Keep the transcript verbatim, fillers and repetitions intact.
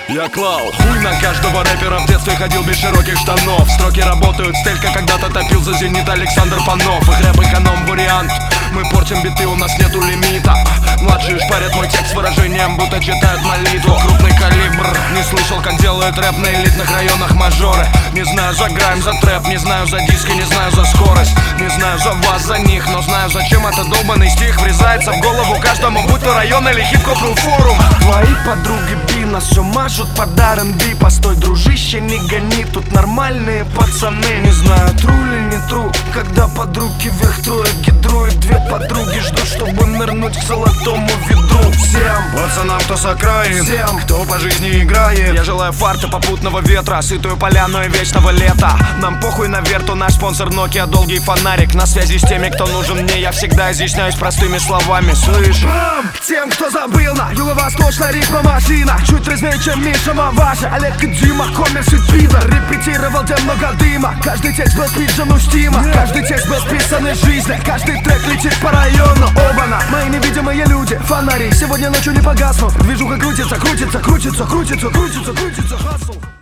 Я клал хуй на каждого рэпера, в детстве ходил без широких штанов. Строки работают, стелька когда-то топил за зенит Александр Панов. Их рэп эконом вариант, мы портим биты, у нас нету лимита. Младшие шпарят мой текст с выражением, будто читают молитву. Крупный калибр, не слышал, как делают рэп на элитных районах мажоры. Не знаю за грайм, за трэп, не знаю за диски, не знаю за скорость. Не знаю за вас, за них, но знаю, зачем этот долбанный стих врезается в голову каждому, будь то район или хип-хоп форум. Твои подруги би нас все мажут под ар энд би. Постой, дружище, не гони, тут нормальные пацаны. Не знаю, тру или не тру, когда под руки вверх трое гидрует. Две подруги ждут, чтобы нырнуть к золотому ведру. Всем пацанам, кто с окраин, всем, кто по жизни играет, я желаю фарта, попутного ветра, сытую поляну и вечного лета. Нам похуй на верту, наш спонсор Nokia, долгий фонарик. На связи с теми, кто нужен мне, я всегда изъясняюсь простыми словами. Слышь, тем, кто забыл, на юго-восточная рифма машина, чуть трезвее, чем Миша Маваши, Олег и Дима, коммерс и пидор. Репетировал, где много дыма, каждый текст был списан устимо, каждый текст был списан из жизни, каждый трек летит по району. Оба-на, мои невидимые люди, фонари, сегодня ночью не погаснут. Движуха крутится, крутится, крутится, крутится, крутится, крутится, хасл.